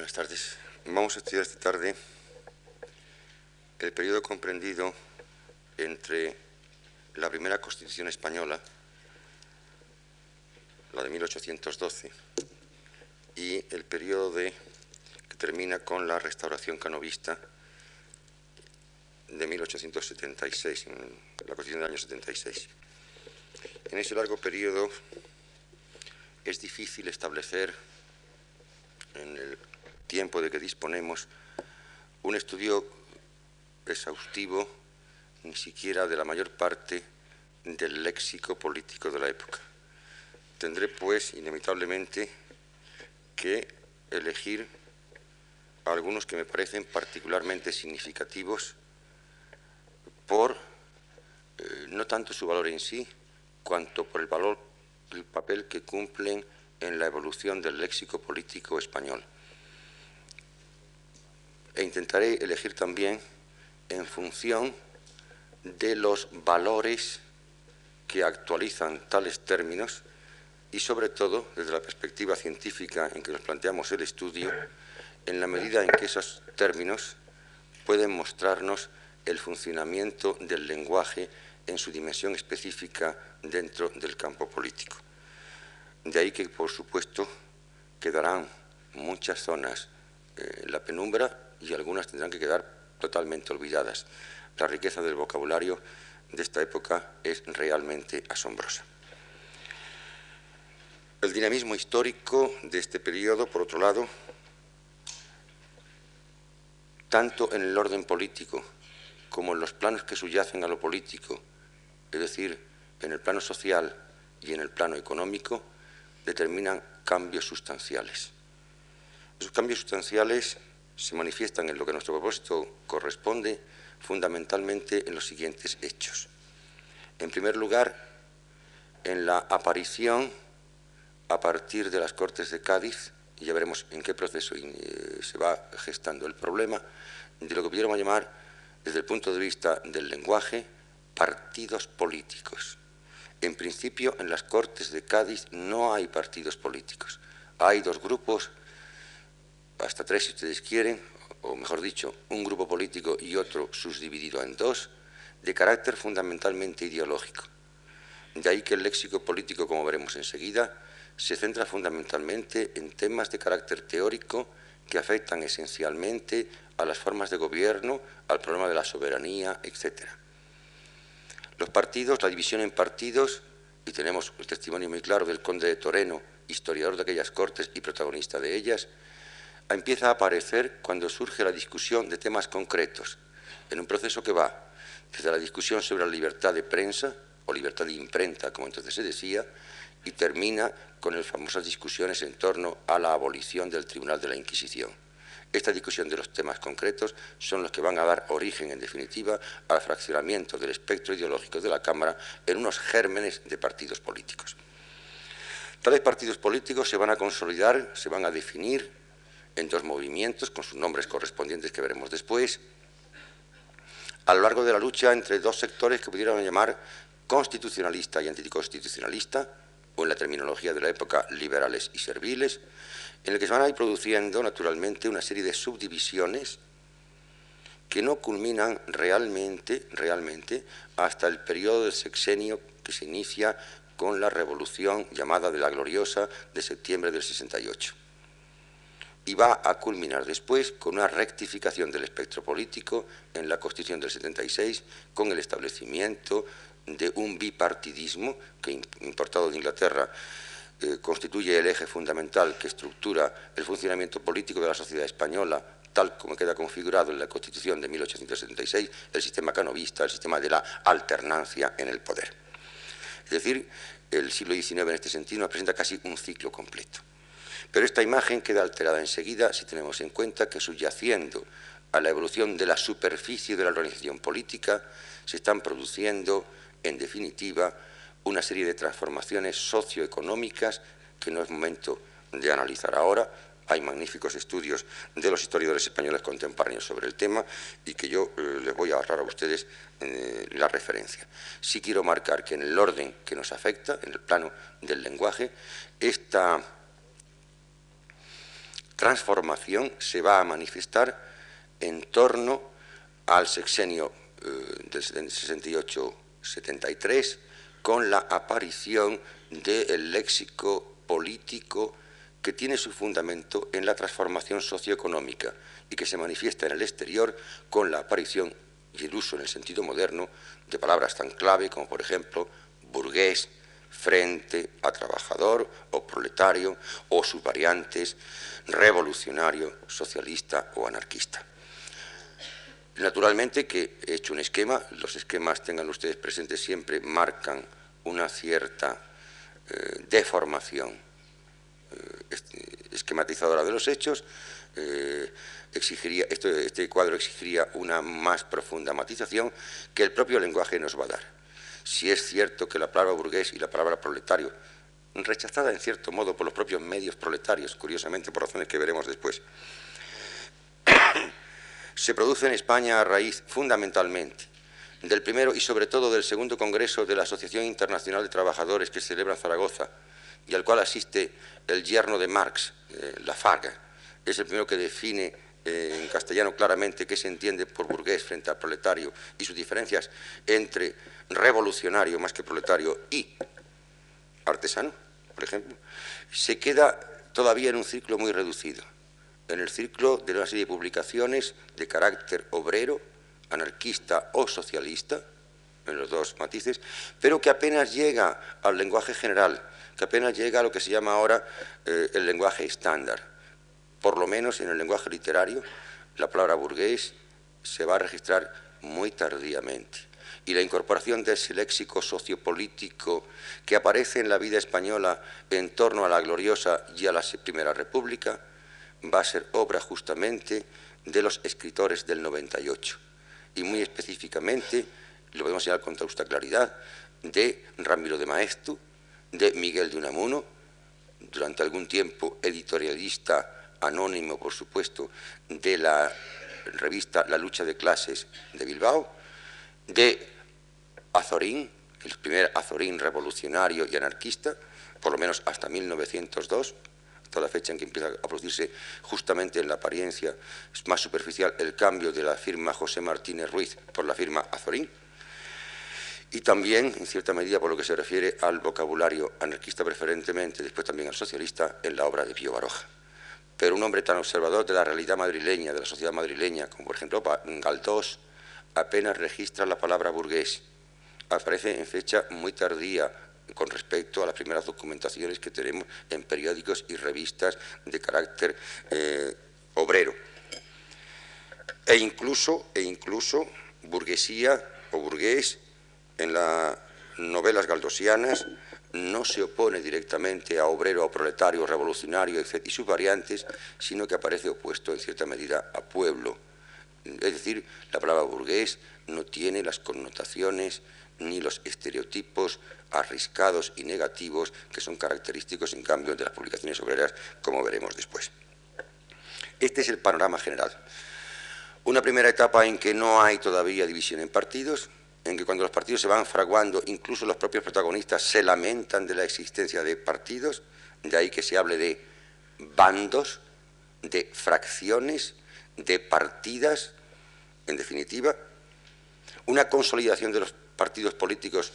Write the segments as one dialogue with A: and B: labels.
A: Buenas tardes. Vamos a estudiar esta tarde el periodo comprendido entre la primera Constitución española, la de 1812, y el periodo que termina con la restauración canovista de 1876, la Constitución del año 76. En ese largo periodo es difícil establecer, en el tiempo de que disponemos, un estudio exhaustivo ni siquiera de la mayor parte del léxico político de la época. Tendré, pues, inevitablemente que elegir algunos que me parecen particularmente significativos por no tanto su valor en sí, cuanto por el papel que cumplen en la evolución del léxico político español. E intentaré elegir también en función de los valores que actualizan tales términos y, sobre todo, desde la perspectiva científica en que nos planteamos el estudio, en la medida en que esos términos pueden mostrarnos el funcionamiento del lenguaje en su dimensión específica dentro del campo político. De ahí que, por supuesto, quedarán muchas zonas en la penumbra y algunas tendrán que quedar totalmente olvidadas. La riqueza del vocabulario de esta época es realmente asombrosa. El dinamismo histórico de este periodo, por otro lado, tanto en el orden político como en los planos que subyacen a lo político, es decir, en el plano social y en el plano económico, determinan cambios sustanciales. Esos cambios sustanciales se manifiestan en lo que a nuestro propósito corresponde fundamentalmente en los siguientes hechos. En primer lugar, en la aparición a partir de las Cortes de Cádiz, y ya veremos en qué proceso se va gestando el problema, de lo que pudiéramos llamar, desde el punto de vista del lenguaje, partidos políticos. En principio, en las Cortes de Cádiz no hay partidos políticos. Hay dos grupos, hasta tres si ustedes quieren, o mejor dicho, un grupo político y otro subdividido en dos, de carácter fundamentalmente ideológico. De ahí que el léxico político, como veremos enseguida, se centra fundamentalmente en temas de carácter teórico que afectan esencialmente a las formas de gobierno, al problema de la soberanía, etc. Los partidos, la división en partidos, y tenemos el testimonio muy claro del conde de Toreno, historiador de aquellas cortes y protagonista de ellas, empieza a aparecer cuando surge la discusión de temas concretos, en un proceso que va desde la discusión sobre la libertad de prensa, o libertad de imprenta, como entonces se decía, y termina con las famosas discusiones en torno a la abolición del Tribunal de la Inquisición. Esta discusión de los temas concretos son los que van a dar origen, en definitiva, al fraccionamiento del espectro ideológico de la Cámara en unos gérmenes de partidos políticos. Tales partidos políticos se van a consolidar, se van a definir en dos movimientos, con sus nombres correspondientes que veremos después, a lo largo de la lucha entre dos sectores que pudiéramos llamar constitucionalista y anticonstitucionalista, o en la terminología de la época, liberales y serviles, en el que se van a ir produciendo, naturalmente, una serie de subdivisiones que no culminan realmente hasta el periodo del sexenio que se inicia con la revolución llamada de la Gloriosa de septiembre del 68. Y va a culminar después con una rectificación del espectro político en la Constitución del 76, con el establecimiento de un bipartidismo que, importado de Inglaterra, constituye el eje fundamental que estructura el funcionamiento político de la sociedad española, tal como queda configurado en la Constitución de 1876, el sistema canovista, el sistema de la alternancia en el poder. Es decir, el siglo XIX en este sentido nos presenta casi un ciclo completo. Pero esta imagen queda alterada enseguida si tenemos en cuenta que, subyaciendo a la evolución de la superficie de la organización política, se están produciendo, en definitiva, una serie de transformaciones socioeconómicas que no es momento de analizar ahora. Hay magníficos estudios de los historiadores españoles contemporáneos sobre el tema y que yo les voy a ahorrar a ustedes la referencia. Sí quiero marcar que en el orden que nos afecta, en el plano del lenguaje, esta transformación se va a manifestar en torno al sexenio del 68-73, con la aparición del léxico político que tiene su fundamento en la transformación socioeconómica y que se manifiesta en el exterior con la aparición y el uso en el sentido moderno de palabras tan clave como, por ejemplo, burgués, frente a trabajador o proletario, o sus variantes, revolucionario, socialista o anarquista. Naturalmente que he hecho un esquema, los esquemas, tengan ustedes presentes siempre, marcan una cierta deformación esquematizadora de los hechos. Este cuadro exigiría una más profunda matización que el propio lenguaje nos va a dar. Si es cierto que la palabra burgués y la palabra proletario, rechazada en cierto modo por los propios medios proletarios, curiosamente por razones que veremos después, se produce en España a raíz fundamentalmente del primero y sobre todo del segundo congreso de la Asociación Internacional de Trabajadores que se celebra en Zaragoza y al cual asiste el yerno de Marx, Lafargue. Es el primero que define en castellano claramente qué se entiende por burgués frente al proletario y sus diferencias entre revolucionario más que proletario y artesano, por ejemplo. Se queda todavía en un círculo muy reducido, en el círculo de una serie de publicaciones de carácter obrero, anarquista o socialista, en los dos matices, pero que apenas llega al lenguaje general, que apenas llega a lo que se llama ahora el lenguaje estándar. Por lo menos en el lenguaje literario, la palabra burgués se va a registrar muy tardíamente. Y la incorporación de ese léxico sociopolítico que aparece en la vida española en torno a la gloriosa y a la Primera República va a ser obra justamente de los escritores del 98. Y muy específicamente, lo podemos señalar con toda claridad, de Ramiro de Maeztu, de Miguel de Unamuno, durante algún tiempo editorialista anónimo, por supuesto, de la revista La Lucha de Clases de Bilbao, de Azorín, el primer Azorín revolucionario y anarquista, por lo menos hasta 1902, hasta la fecha en que empieza a producirse justamente en la apariencia más superficial el cambio de la firma José Martínez Ruiz por la firma Azorín, y también, en cierta medida, por lo que se refiere al vocabulario anarquista preferentemente, después también al socialista, en la obra de Pío Baroja. Pero un hombre tan observador de la realidad madrileña, de la sociedad madrileña, como por ejemplo Galdós, apenas registra la palabra burgués. Aparece en fecha muy tardía con respecto a las primeras documentaciones que tenemos en periódicos y revistas de carácter obrero. E incluso burguesía o burgués en las novelas galdosianas no se opone directamente a obrero o proletario, revolucionario, etc., y sus variantes, sino que aparece opuesto en cierta medida a pueblo. Es decir, la palabra burgués no tiene las connotaciones ni los estereotipos arriscados y negativos que son característicos, en cambio, de las publicaciones obreras, como veremos después. Este es el panorama general. Una primera etapa en que no hay todavía división en partidos, en que cuando los partidos se van fraguando, incluso los propios protagonistas se lamentan de la existencia de partidos, de ahí que se hable de bandos, de fracciones, de partidas, en definitiva, una consolidación de los partidos políticos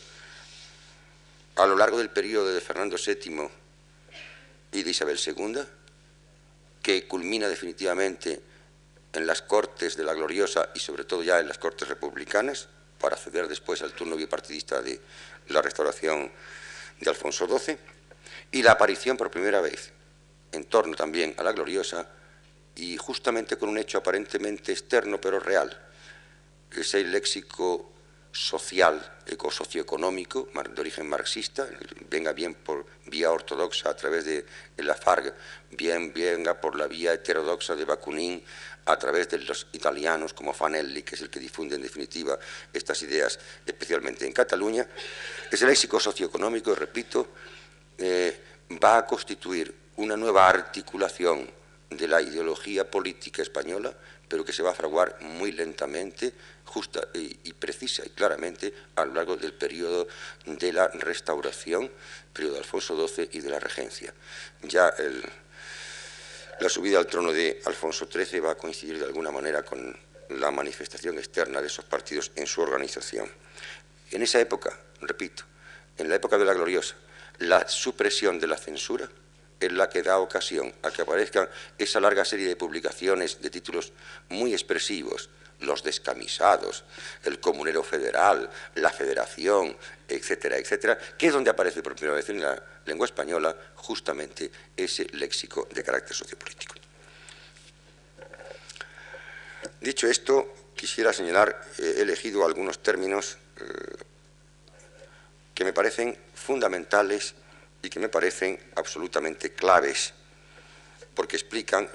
A: a lo largo del periodo de Fernando VII y de Isabel II, que culmina definitivamente en las Cortes de la Gloriosa y sobre todo ya en las Cortes republicanas, para acceder después al turno bipartidista de la restauración de Alfonso XII, y la aparición por primera vez, en torno también a la Gloriosa, y justamente con un hecho aparentemente externo pero real, ese léxico social, socioeconómico, de origen marxista, venga bien por vía ortodoxa a través de Lafargue, bien venga por la vía heterodoxa de Bakunin, a través de los italianos como Fanelli, que es el que difunde en definitiva estas ideas, especialmente en Cataluña. Ese léxico socioeconómico, repito, va a constituir una nueva articulación de la ideología política española, pero que se va a fraguar muy lentamente, justa y precisa y claramente a lo largo del periodo de la Restauración, periodo de Alfonso XII y de la Regencia. Ya La subida al trono de Alfonso XIII va a coincidir de alguna manera con la manifestación externa de esos partidos en su organización. En esa época, repito, en la época de la gloriosa, la supresión de la censura es la que da ocasión a que aparezcan esa larga serie de publicaciones de títulos muy expresivos: Los Descamisados, El Comunero Federal, La Federación, etcétera, etcétera, que es donde aparece por primera vez en la lengua española justamente ese léxico de carácter sociopolítico. Dicho esto, quisiera señalar, he elegido algunos términos que me parecen fundamentales y que me parecen absolutamente claves, porque explican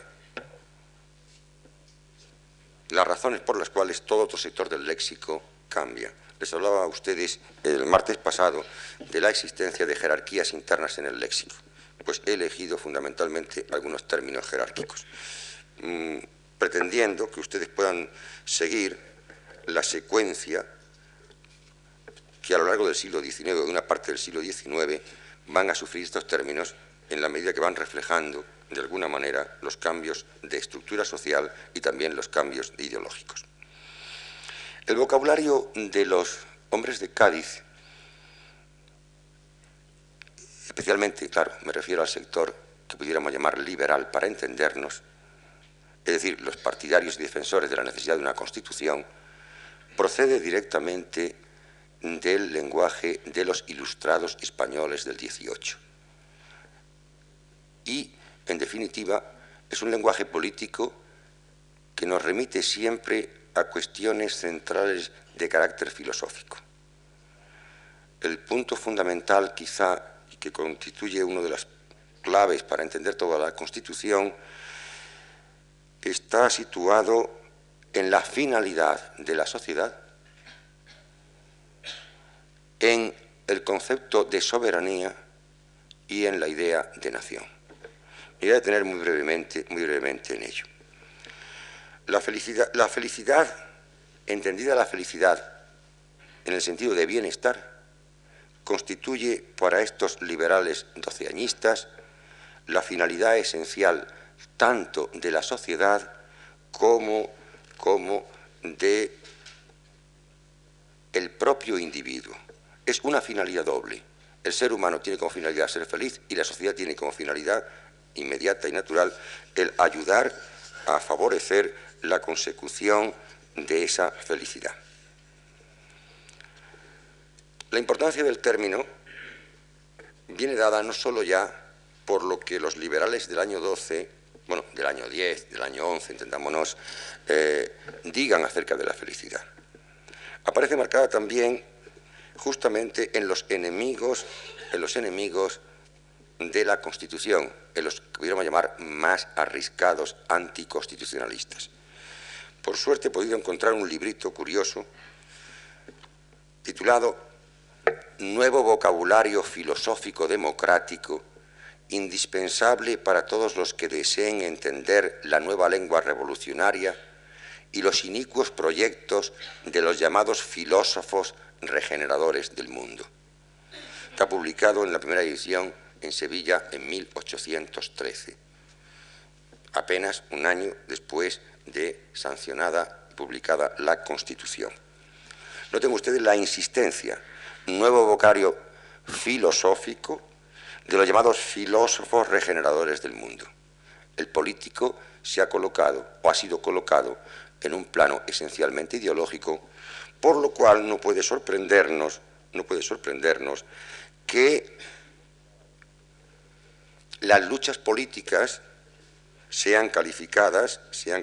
A: las razones por las cuales todo otro sector del léxico cambia. Les hablaba a ustedes el martes pasado de la existencia de jerarquías internas en el léxico. Pues he elegido fundamentalmente algunos términos jerárquicos, pretendiendo que ustedes puedan seguir la secuencia que a lo largo del siglo XIX o de una parte del siglo XIX van a sufrir estos términos en la medida que van reflejando de alguna manera los cambios de estructura social y también los cambios ideológicos. El vocabulario de los hombres de Cádiz, especialmente, claro, me refiero al sector que pudiéramos llamar liberal para entendernos, es decir, los partidarios y defensores de la necesidad de una Constitución, procede directamente del lenguaje de los ilustrados españoles del XVIII. Y, en definitiva, es un lenguaje político que nos remite siempre a cuestiones centrales de carácter filosófico. El punto fundamental, quizá, y que constituye una de las claves para entender toda la Constitución, está situado en la finalidad de la sociedad, en el concepto de soberanía y en la idea de nación. Me voy a detener muy brevemente en ello. La felicidad, entendida la felicidad en el sentido de bienestar, constituye para estos liberales doceañistas la finalidad esencial tanto de la sociedad como de el propio individuo. Es una finalidad doble. El ser humano tiene como finalidad ser feliz y la sociedad tiene como finalidad inmediata y natural el ayudar a favorecer la consecución de esa felicidad. La importancia del término viene dada no solo ya por lo que los liberales del año 12, bueno, del año 10, del año 11, entendámonos, digan acerca de la felicidad. Aparece marcada también justamente en los enemigos de la Constitución, en los que pudiéramos llamar más arriscados anticonstitucionalistas. Por suerte he podido encontrar un librito curioso titulado Nuevo vocabulario filosófico democrático, indispensable para todos los que deseen entender la nueva lengua revolucionaria y los inicuos proyectos de los llamados filósofos regeneradores del mundo. Está publicado en la primera edición en Sevilla en 1813, apenas un año después de sancionada y publicada la Constitución. Noten ustedes la insistencia, nuevo vocabulario filosófico de los llamados filósofos regeneradores del mundo. El político se ha colocado o ha sido colocado en un plano esencialmente ideológico, por lo cual no puede sorprendernos que las luchas políticas sean calificadas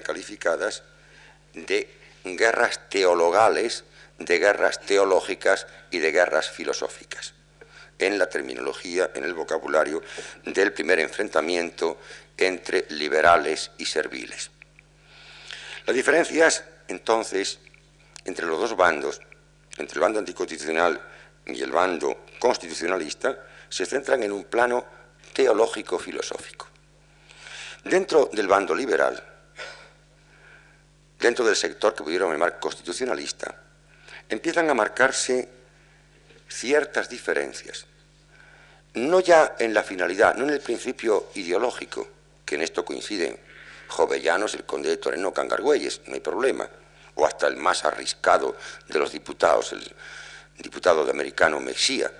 A: de guerras teologales, de guerras teológicas y de guerras filosóficas, en la terminología, en el vocabulario del primer enfrentamiento entre liberales y serviles. Las diferencias, entonces, entre los dos bandos, entre el bando anticonstitucional y el bando constitucionalista, se centran en un plano teológico-filosófico. Dentro del bando liberal, dentro del sector que pudiéramos llamar constitucionalista, empiezan a marcarse ciertas diferencias, no ya en la finalidad, no en el principio ideológico, que en esto coinciden Jovellanos, el conde de Toreno, Cangargüelles, no hay problema, o hasta el más arriscado de los diputados, el diputado de americano Mejía.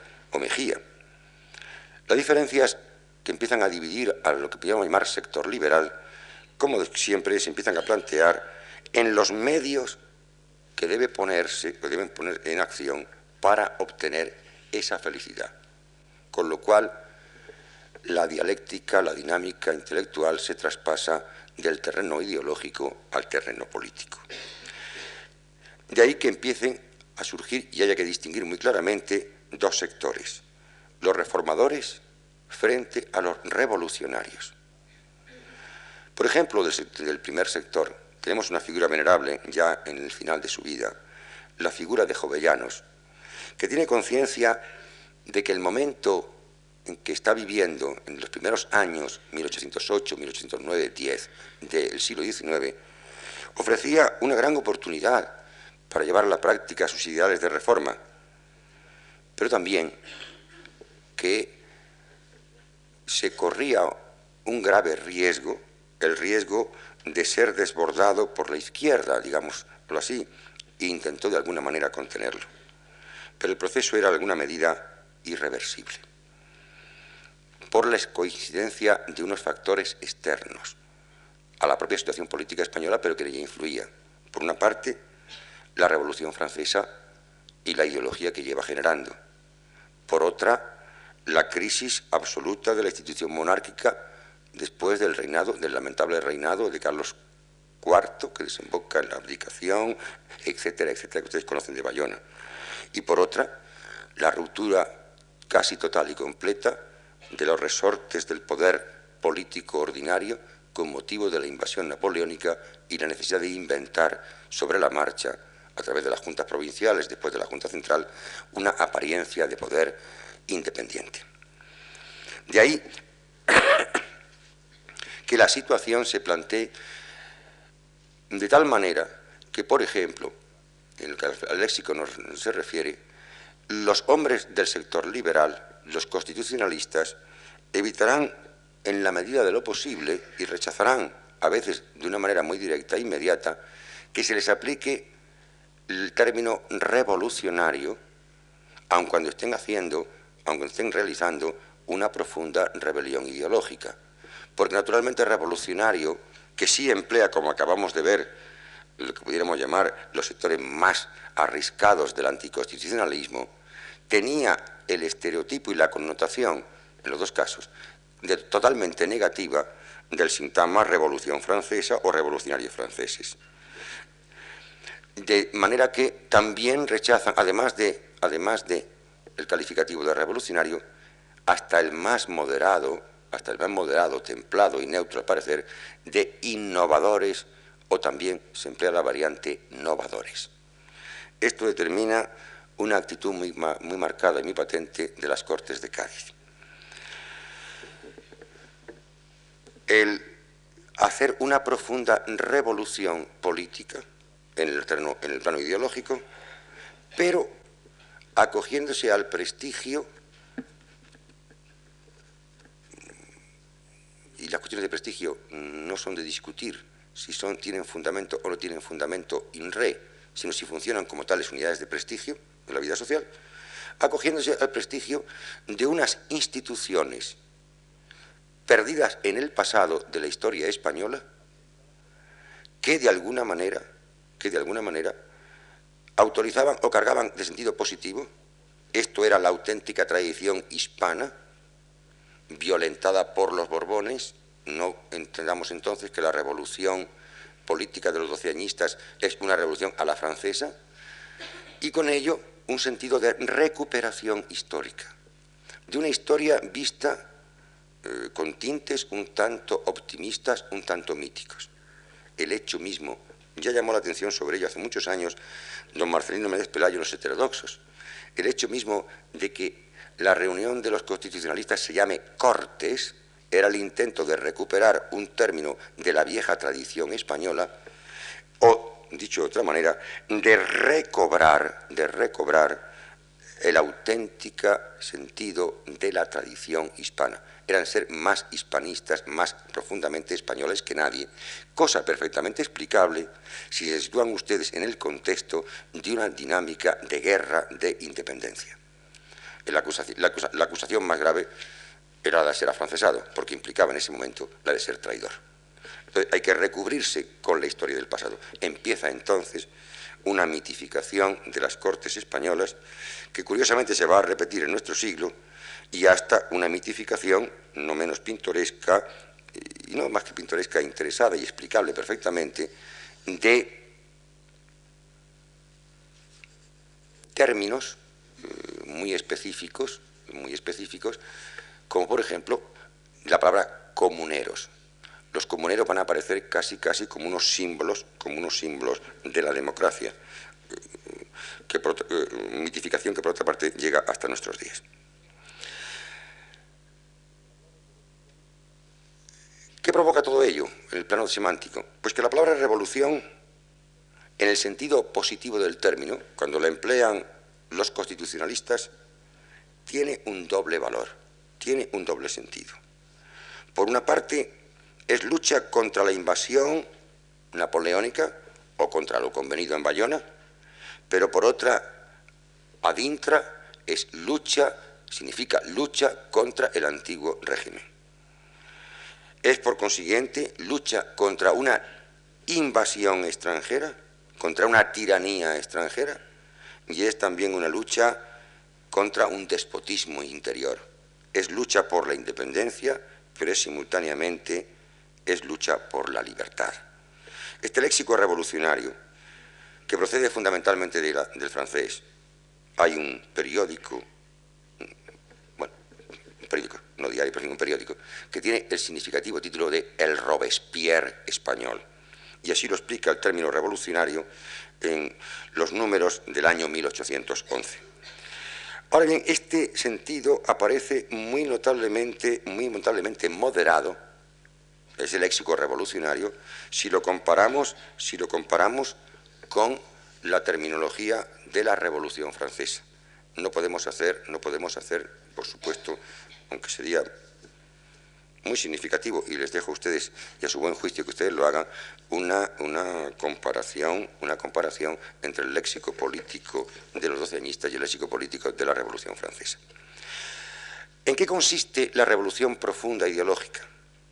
A: La diferencia es que empiezan a dividir a lo que podríamos llamar sector liberal, como siempre se empiezan a plantear en los medios que deben poner en acción para obtener esa felicidad. Con lo cual, la dialéctica, la dinámica intelectual se traspasa del terreno ideológico al terreno político. De ahí que empiecen a surgir y haya que distinguir muy claramente dos sectores: los reformadores frente a los revolucionarios. Por ejemplo, del primer sector tenemos una figura venerable ya en el final de su vida, la figura de Jovellanos, que tiene conciencia de que el momento en que está viviendo en los primeros años, 1808, 1809, 10 del siglo XIX, ofrecía una gran oportunidad para llevar a la práctica sus ideales de reforma, pero también que se corría un grave riesgo, el riesgo de ser desbordado por la izquierda, digámoslo así, e intentó de alguna manera contenerlo. Pero el proceso era en alguna medida irreversible, por la coincidencia de unos factores externos a la propia situación política española, pero que en ella influía. Por una parte, la Revolución Francesa y la ideología que lleva generando. Por otra, la crisis absoluta de la institución monárquica después del lamentable reinado de Carlos IV, que desemboca en la abdicación, etcétera, etcétera, que ustedes conocen de Bayona. Y por otra, la ruptura casi total y completa de los resortes del poder político ordinario con motivo de la invasión napoleónica y la necesidad de inventar sobre la marcha, a través de las juntas provinciales, después de la Junta Central, una apariencia de poder independiente. De ahí que la situación se plantee de tal manera que, por ejemplo, en lo que al léxico se refiere, los hombres del sector liberal, los constitucionalistas, evitarán en la medida de lo posible y rechazarán, a veces de una manera muy directa e inmediata, que se les aplique el término revolucionario, aun cuando estén realizando una profunda rebelión ideológica. Porque naturalmente el revolucionario, que sí emplea, como acabamos de ver, lo que pudiéramos llamar los sectores más arriscados del anticonstitucionalismo, tenía el estereotipo y la connotación, en los dos casos, totalmente negativa del sintagma Revolución Francesa o revolucionarios franceses. De manera que también rechazan, además de el calificativo de revolucionario, hasta el más moderado, templado y neutro al parecer, de innovadores, o también se emplea la variante novadores. Esto determina una actitud muy marcada y muy patente de las Cortes de Cádiz. El hacer una profunda revolución política en el plano ideológico, pero acogiéndose al prestigio, y las cuestiones de prestigio no son de discutir si tienen fundamento o no tienen fundamento in re, sino si funcionan como tales unidades de prestigio en la vida social, acogiéndose al prestigio de unas instituciones perdidas en el pasado de la historia española, que de alguna manera autorizaban o cargaban de sentido positivo. Esto era la auténtica tradición hispana, violentada por los Borbones. No entendamos entonces que la revolución política de los doceañistas es una revolución a la francesa, y con ello un sentido de recuperación histórica, de una historia vista con tintes un tanto optimistas, un tanto míticos. El hecho mismo, ya llamó la atención sobre ello hace muchos años don Marcelino Méndez Pelayo en Los Heterodoxos, el hecho mismo de que la reunión de los constitucionalistas se llame Cortes era el intento de recuperar un término de la vieja tradición española, o, dicho de otra manera, de recobrar el auténtico sentido de la tradición hispana. eran ser más hispanistas, más profundamente españoles que nadie, cosa perfectamente explicable si se sitúan ustedes en el contexto de una dinámica de guerra de independencia. La acusación más grave era la de ser afrancesado, porque implicaba en ese momento la de ser traidor. Entonces, hay que recubrirse con la historia del pasado. Empieza entonces una mitificación de las Cortes españolas que curiosamente se va a repetir en nuestro siglo, y hasta una mitificación no menos pintoresca, y no más que pintoresca, interesada y explicable perfectamente, de términos muy específicos, como por ejemplo la palabra comuneros. Los comuneros van a aparecer casi como unos símbolos de la democracia, mitificación que por otra parte llega hasta nuestros días. ¿Qué provoca todo ello en el plano semántico? Pues que la palabra revolución, en el sentido positivo del término, cuando la emplean los constitucionalistas, tiene un doble valor, tiene un doble sentido. Por una parte, es lucha contra la invasión napoleónica o contra lo convenido en Bayona, pero por otra, ad intra, es lucha, significa lucha contra el antiguo régimen. Es, por consiguiente, lucha contra una invasión extranjera, contra una tiranía extranjera, y es también una lucha contra un despotismo interior. Es lucha por la independencia, pero es simultáneamente es lucha por la libertad. Este léxico revolucionario, que procede fundamentalmente del francés, hay un periódico, no diario, pero un periódico, que tiene el significativo título de El Robespierre español. Y así lo explica el término revolucionario en los números del año 1811. Ahora bien, este sentido aparece muy notablemente moderado, es el léxico revolucionario, si lo comparamos con la terminología de la Revolución Francesa. No podemos hacer, por supuesto, aunque sería muy significativo, y les dejo a ustedes y a su buen juicio que ustedes lo hagan, una comparación entre el léxico político de los doceñistas y el léxico político de la Revolución Francesa. ¿En qué consiste la revolución profunda ideológica?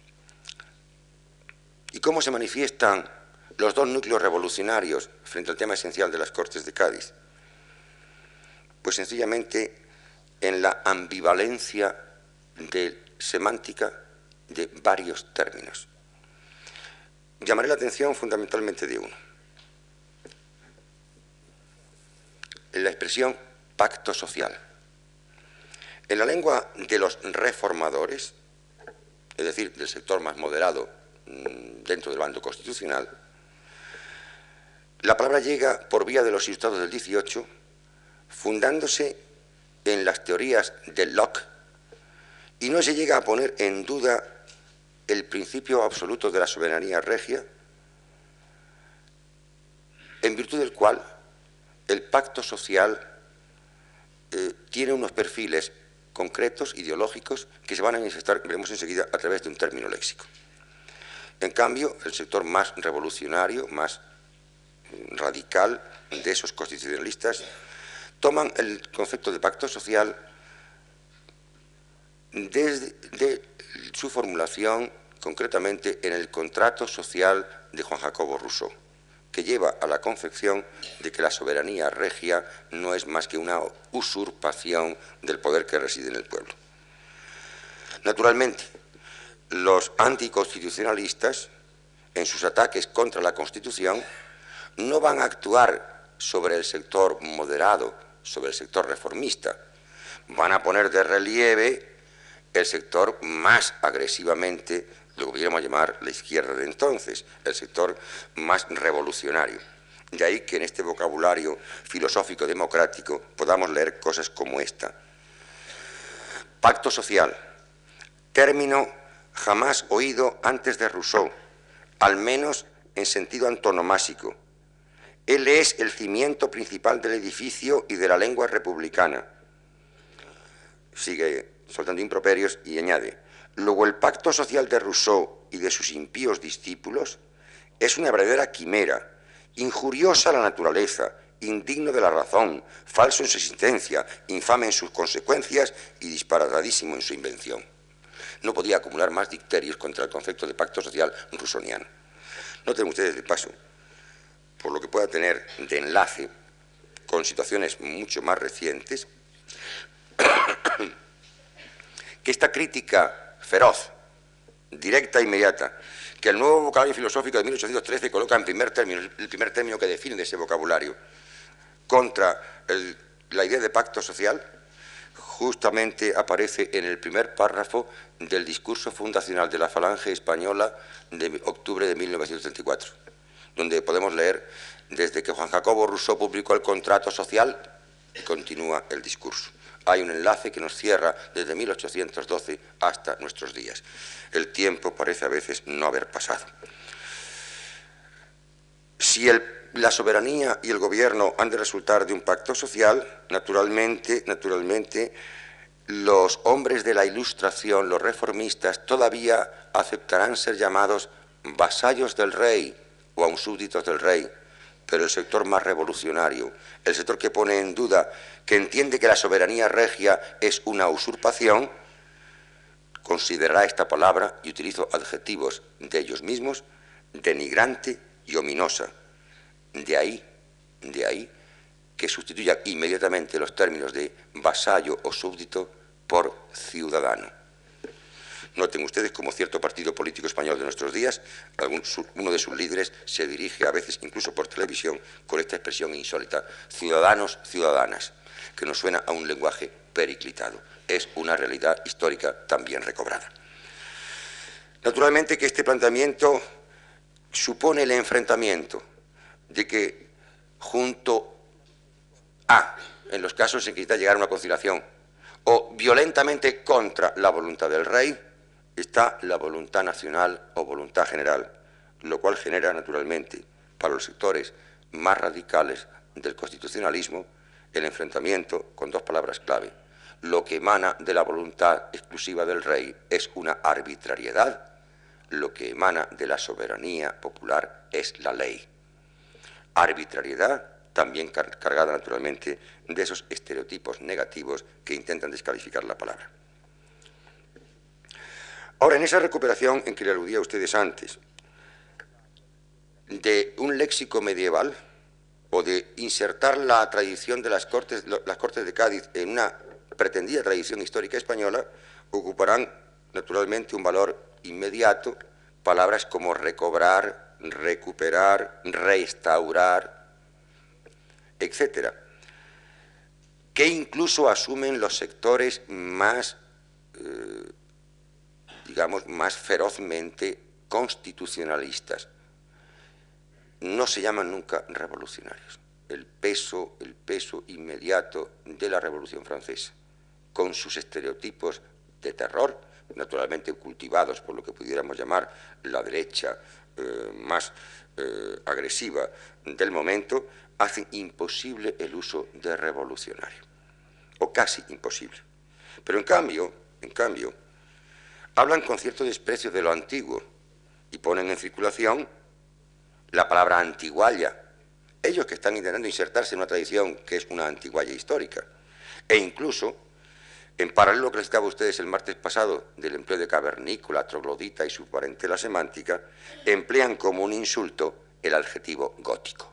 A: ¿Y cómo se manifiestan los dos núcleos revolucionarios frente al tema esencial de las Cortes de Cádiz? Pues sencillamente en la ambivalencia semántica de varios términos. Llamaré la atención fundamentalmente de uno. La expresión pacto social. En la lengua de los reformadores, es decir, del sector más moderado dentro del bando constitucional, la palabra llega por vía de los ilustrados del 18, fundándose en las teorías de Locke, y no se llega a poner en duda el principio absoluto de la soberanía regia, en virtud del cual el pacto social tiene unos perfiles concretos, ideológicos, que se van a manifestar, veremos enseguida, a través de un término léxico. En cambio, el sector más revolucionario, más radical de esos constitucionalistas, toman el concepto de pacto social desde su formulación concretamente en el contrato social de Juan Jacobo Rousseau, que lleva a la concepción de que la soberanía regia no es más que una usurpación del poder que reside en el pueblo. Naturalmente, los anticonstitucionalistas, en sus ataques contra la Constitución, no van a actuar sobre el sector moderado, sobre el sector reformista. Van a poner de relieve el sector más agresivamente, lo que pudiéramos llamar la izquierda de entonces, el sector más revolucionario. De ahí que en este vocabulario filosófico democrático podamos leer cosas como esta. Pacto social, término jamás oído antes de Rousseau, al menos en sentido antonomásico. Él es el cimiento principal del edificio y de la lengua republicana. Sigue soltando improperios y añade, Luego, el pacto social de Rousseau y de sus impíos discípulos es una verdadera quimera, injuriosa a la naturaleza, indigno de la razón, falso en su existencia, infame en sus consecuencias y disparatadísimo en su invención. No podía acumular más dicterios contra el concepto de pacto social rousseauiano. Noten ustedes de paso, por lo que pueda tener de enlace con situaciones mucho más recientes, que esta crítica feroz, directa e inmediata, que el nuevo vocabulario filosófico de 1813 coloca en primer término, el primer término que define de ese vocabulario, contra la idea de pacto social, justamente aparece en el primer párrafo del discurso fundacional de la Falange Española de octubre de 1934, donde podemos leer: desde que Juan Jacobo Rousseau publicó el contrato social, continúa el discurso. Hay un enlace que nos cierra desde 1812 hasta nuestros días. El tiempo parece a veces no haber pasado. Si la soberanía y el gobierno han de resultar de un pacto social, naturalmente, los hombres de la Ilustración, los reformistas, todavía aceptarán ser llamados vasallos del rey o aun súbditos del rey, pero el sector más revolucionario, el sector que pone en duda, que entiende que la soberanía regia es una usurpación, considerará esta palabra, y utilizo adjetivos de ellos mismos, denigrante y ominosa. De ahí que sustituya inmediatamente los términos de vasallo o súbdito por ciudadano. Noten ustedes cómo cierto partido político español de nuestros días, uno de sus líderes, se dirige a veces, incluso por televisión, con esta expresión insólita: ciudadanos, ciudadanas, que nos suena a un lenguaje periclitado. Es una realidad histórica también recobrada. Naturalmente que este planteamiento supone el enfrentamiento de que junto a, en los casos en que necesita llegar a una conciliación, o violentamente contra la voluntad del rey, está la voluntad nacional o voluntad general, lo cual genera naturalmente para los sectores más radicales del constitucionalismo el enfrentamiento con dos palabras clave. Lo que emana de la voluntad exclusiva del rey es una arbitrariedad, lo que emana de la soberanía popular es la ley. Arbitrariedad también cargada naturalmente de esos estereotipos negativos que intentan descalificar la palabra. Ahora, en esa recuperación en que le aludía a ustedes antes, de un léxico medieval, o de insertar la tradición de las Cortes de Cádiz en una pretendida tradición histórica española, ocuparán naturalmente un valor inmediato palabras como recobrar, recuperar, restaurar, etcétera, que incluso asumen los sectores más, digamos, más ferozmente constitucionalistas. No se llaman nunca revolucionarios. El peso inmediato de la Revolución Francesa, con sus estereotipos de terror, naturalmente cultivados por lo que pudiéramos llamar la derecha más agresiva del momento, hacen imposible el uso de revolucionario, o casi imposible. Pero en cambio, hablan con cierto desprecio de lo antiguo y ponen en circulación la palabra antigualla. Ellos que están intentando insertarse en una tradición que es una antigualla histórica. E incluso, en paralelo que les daba a ustedes el martes pasado del empleo de cavernícola, troglodita y su parentela semántica, emplean como un insulto el adjetivo gótico.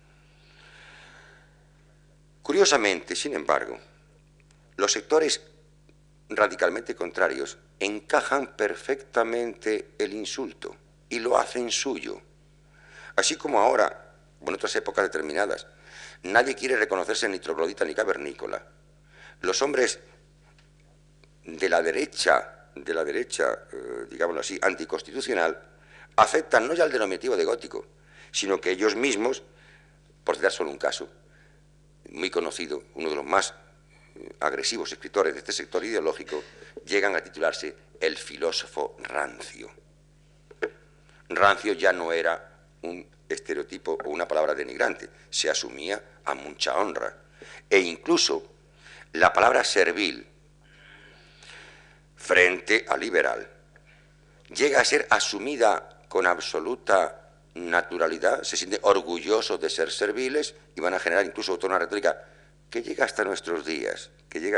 A: Curiosamente, sin embargo, los sectores radicalmente contrarios encajan perfectamente el insulto y lo hacen suyo. Así como ahora, o en otras épocas determinadas, nadie quiere reconocerse ni troglodita ni cavernícola, los hombres de la derecha, digámoslo así, anticonstitucional, aceptan no ya el denominativo de gótico, sino que ellos mismos, por citar solo un caso, muy conocido, uno de los más agresivos escritores de este sector ideológico, llegan a titularse el filósofo rancio. Rancio ya no era un estereotipo o una palabra denigrante, se asumía a mucha honra. E incluso la palabra servil frente a liberal, llega a ser asumida con absoluta naturalidad, se sienten orgullosos de ser serviles y van a generar incluso toda una retórica que llega hasta nuestros días,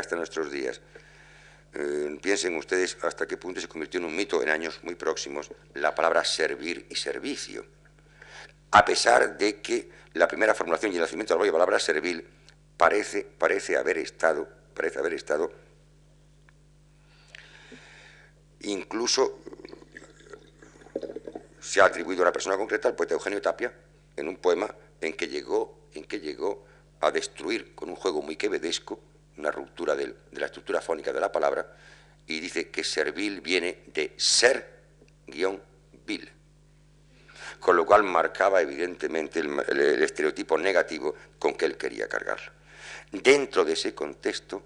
A: piensen ustedes hasta qué punto se convirtió en un mito en años muy próximos la palabra servir y servicio, a pesar de que la primera formulación y el nacimiento de la palabra servil parece haber estado incluso se ha atribuido a una persona concreta, al poeta Eugenio Tapia, en un poema en que llegó a destruir con un juego muy quevedesco una ruptura de la estructura fónica de la palabra, y dice que servil viene de ser-vil, con lo cual marcaba evidentemente el estereotipo negativo con que él quería cargarlo. Dentro de ese contexto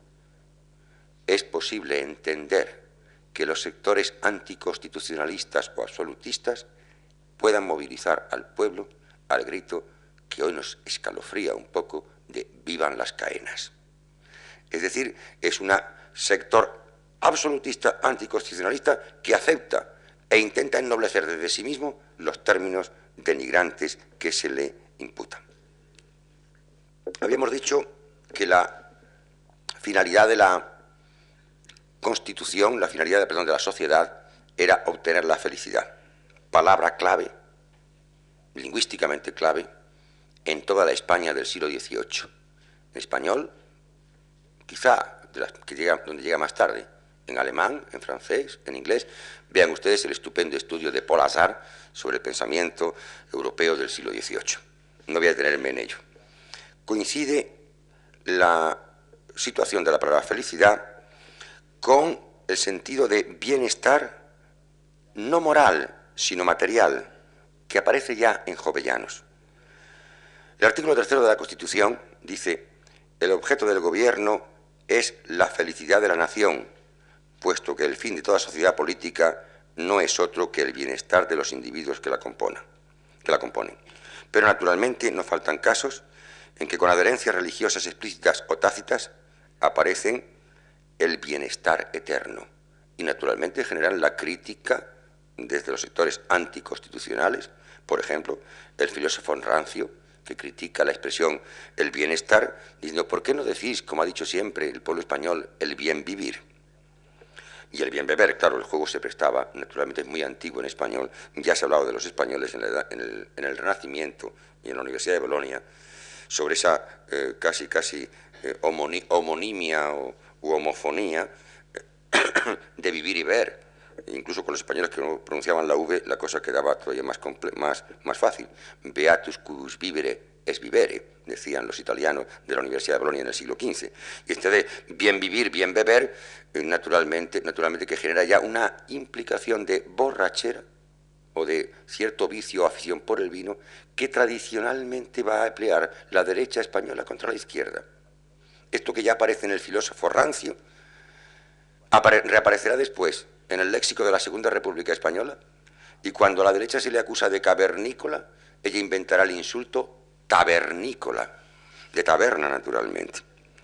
A: es posible entender que los sectores anticonstitucionalistas o absolutistas puedan movilizar al pueblo al grito que hoy nos escalofría un poco de «vivan las caenas». Es decir, es un sector absolutista, anticonstitucionalista, que acepta e intenta ennoblecer desde sí mismo los términos denigrantes que se le imputan. Habíamos dicho que la finalidad de la Constitución, la finalidad de la sociedad, era obtener la felicidad. Palabra clave, lingüísticamente clave, en toda la España del siglo XVIII. En español, quizá donde llega más tarde, en alemán, en francés, en inglés. Vean ustedes el estupendo estudio de Paul Hazard sobre el pensamiento europeo del siglo XVIII. No voy a detenerme en ello. Coincide la situación de la palabra felicidad con el sentido de bienestar no moral, sino material, que aparece ya en Jovellanos. El artículo 3 de la Constitución dice: el objeto del gobierno es la felicidad de la nación, puesto que el fin de toda sociedad política no es otro que el bienestar de los individuos que la componen. Pero naturalmente no faltan casos en que con adherencias religiosas explícitas o tácitas aparecen el bienestar eterno y naturalmente generan la crítica desde los sectores anticonstitucionales. Por ejemplo, el filósofo Rancio, que critica la expresión el bienestar, diciendo: ¿por qué no decís, como ha dicho siempre el pueblo español, el bien vivir? Y el bien beber, claro, el juego se prestaba, naturalmente es muy antiguo en español, ya se ha hablado de los españoles en el Renacimiento y en la Universidad de Bolonia, sobre esa casi homonimia u homofonía de vivir y ver. Incluso con los españoles que no pronunciaban la V, la cosa quedaba todavía más fácil. Beatus cus vivere es vivere, decían los italianos de la Universidad de Bolonia en el siglo XV. Y este de bien vivir, bien beber, naturalmente que genera ya una implicación de borrachera o de cierto vicio o afición por el vino que tradicionalmente va a emplear la derecha española contra la izquierda. Esto que ya aparece en el filósofo Rancio reaparecerá después en el léxico de la Segunda República Española, y cuando a la derecha se le acusa de cavernícola, ella inventará el insulto tabernícola, de taberna naturalmente.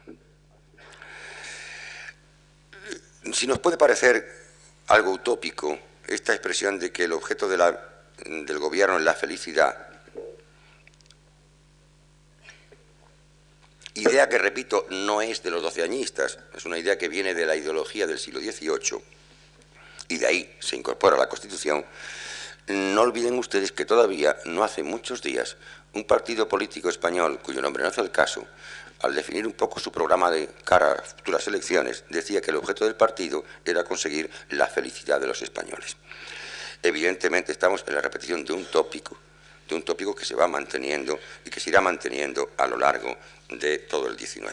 A: Si nos puede parecer algo utópico esta expresión de que el objeto del gobierno es la felicidad, idea que, repito, no es de los doceañistas, es una idea que viene de la ideología del siglo XVIII, y de ahí se incorpora a la Constitución. No olviden ustedes que todavía, no hace muchos días, un partido político español, cuyo nombre no hace el caso, al definir un poco su programa de cara a futuras elecciones, decía que el objeto del partido era conseguir la felicidad de los españoles. Evidentemente estamos en la repetición de un tópico que se va manteniendo y que se irá manteniendo a lo largo de todo el XIX.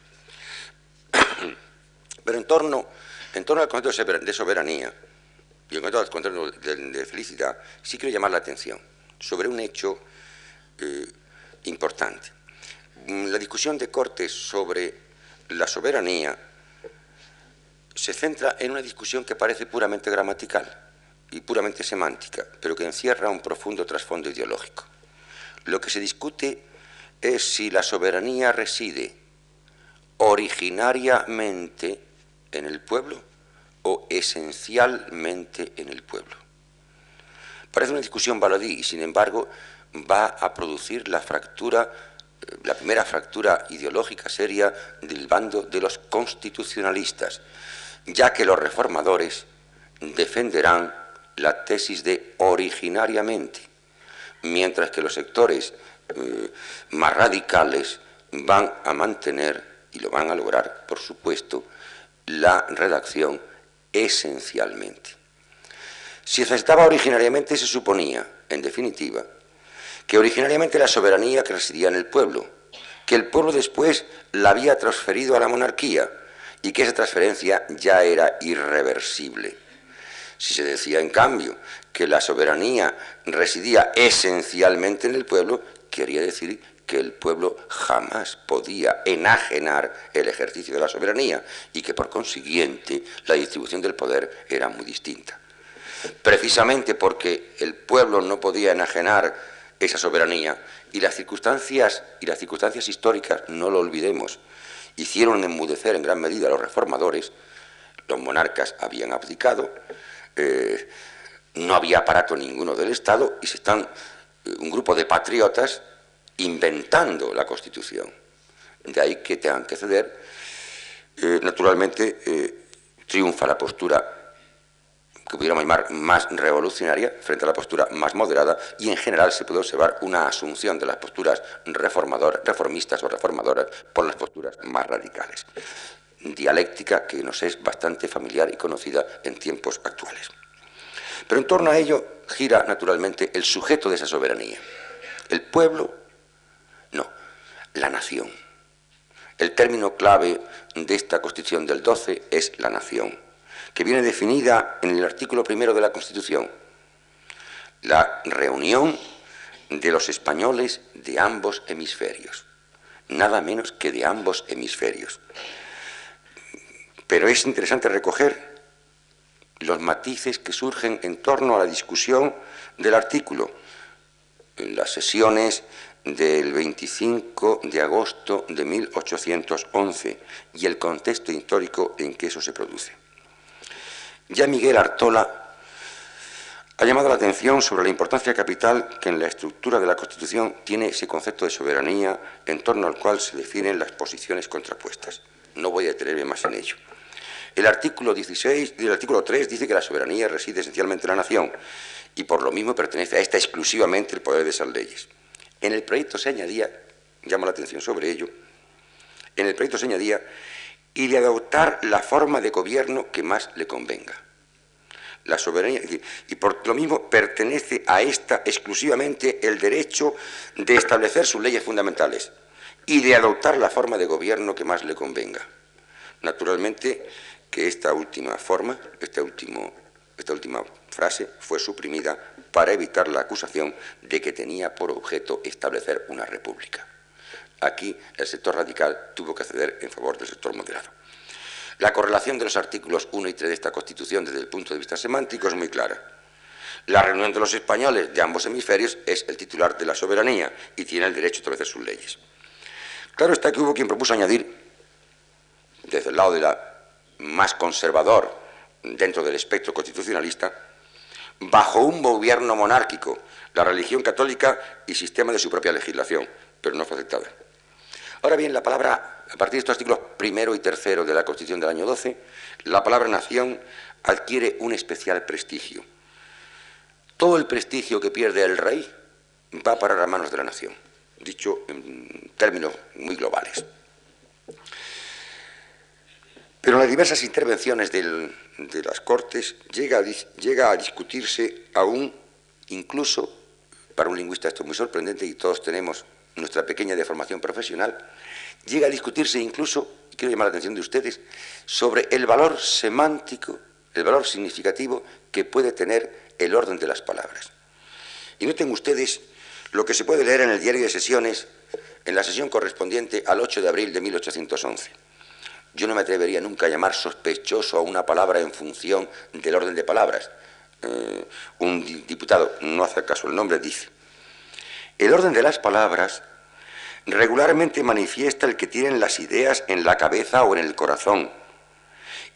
A: Pero en torno al concepto de soberanía y en cuanto al concepto de felicidad, sí quiero llamar la atención sobre un hecho importante. La discusión de Cortes sobre la soberanía se centra en una discusión que parece puramente gramatical y puramente semántica, pero que encierra un profundo trasfondo ideológico. Lo que se discute es si la soberanía reside originariamente en el pueblo o esencialmente en el pueblo. Parece una discusión baladí y, sin embargo, va a producir la fractura, la primera fractura ideológica seria del bando de los constitucionalistas, ya que los reformadores defenderán la tesis de originariamente, mientras que los sectores más radicales van a mantener, y lo van a lograr, por supuesto, la redacción esencialmente. Si se aceptaba originariamente, se suponía, en definitiva, que originariamente la soberanía que residía en el pueblo, que el pueblo después la había transferido a la monarquía y que esa transferencia ya era irreversible. Si se decía, en cambio, que la soberanía residía esencialmente en el pueblo, quería decir que el pueblo jamás podía enajenar el ejercicio de la soberanía y que, por consiguiente, la distribución del poder era muy distinta. Precisamente porque el pueblo no podía enajenar esa soberanía y las circunstancias históricas, no lo olvidemos, hicieron enmudecer en gran medida a los reformadores. Los monarcas habían abdicado, no había aparato ninguno del Estado y se están un grupo de patriotas inventando la Constitución. De ahí que tengan que ceder. Naturalmente, triunfa la postura que pudiéramos llamar más revolucionaria frente a la postura más moderada, y en general se puede observar una asunción de las posturas reformistas o reformadoras por las posturas más radicales. Dialéctica que nos es bastante familiar y conocida en tiempos actuales. Pero en torno a ello gira naturalmente el sujeto de esa soberanía. El pueblo, no, la nación. El término clave de esta Constitución del 12 es la nación, que viene definida en el artículo 1 de la Constitución: la reunión de los españoles de ambos hemisferios, nada menos que de ambos hemisferios. Pero es interesante recoger los matices que surgen en torno a la discusión del artículo en las sesiones del 25 de agosto de 1811 y el contexto histórico en que eso se produce. Ya Miguel Artola ha llamado la atención sobre la importancia capital que en la estructura de la Constitución tiene ese concepto de soberanía en torno al cual se definen las posiciones contrapuestas. No voy a detenerme más en ello. El artículo 3 dice que la soberanía reside esencialmente en la nación y por lo mismo pertenece a esta exclusivamente el poder de esas leyes. En el proyecto se añadía, llamo la atención sobre ello, en el proyecto se añadía y de adoptar la forma de gobierno que más le convenga. La soberanía, y por lo mismo pertenece a esta exclusivamente el derecho de establecer sus leyes fundamentales y de adoptar la forma de gobierno que más le convenga. Naturalmente que esta última forma, esta última frase fue suprimida para evitar la acusación de que tenía por objeto establecer una república. Aquí el sector radical tuvo que ceder en favor del sector moderado. La correlación de los artículos 1 y 3 de esta Constitución desde el punto de vista semántico es muy clara. La reunión de los españoles de ambos hemisferios es el titular de la soberanía y tiene el derecho a establecer sus leyes. Claro está que hubo quien propuso añadir, desde el lado de la más conservador dentro del espectro constitucionalista, bajo un gobierno monárquico, la religión católica y sistema de su propia legislación, pero no fue aceptada. Ahora bien, la palabra, a partir de estos artículos 1 y 3 de la Constitución del año 12, la palabra nación adquiere un especial prestigio. Todo el prestigio que pierde el rey va a parar a manos de la nación, dicho en términos muy globales. Pero en las diversas intervenciones de las Cortes llega a discutirse aún, incluso, para un lingüista esto es muy sorprendente y todos tenemos nuestra pequeña deformación profesional, llega a discutirse incluso, quiero llamar la atención de ustedes, sobre el valor semántico, el valor significativo que puede tener el orden de las palabras. Y noten ustedes lo que se puede leer en el diario de sesiones, en la sesión correspondiente al 8 de abril de 1811. Yo no me atrevería nunca a llamar sospechoso a una palabra en función del orden de palabras. Un diputado, no hace caso el nombre, dice: el orden de las palabras regularmente manifiesta el que tienen las ideas en la cabeza o en el corazón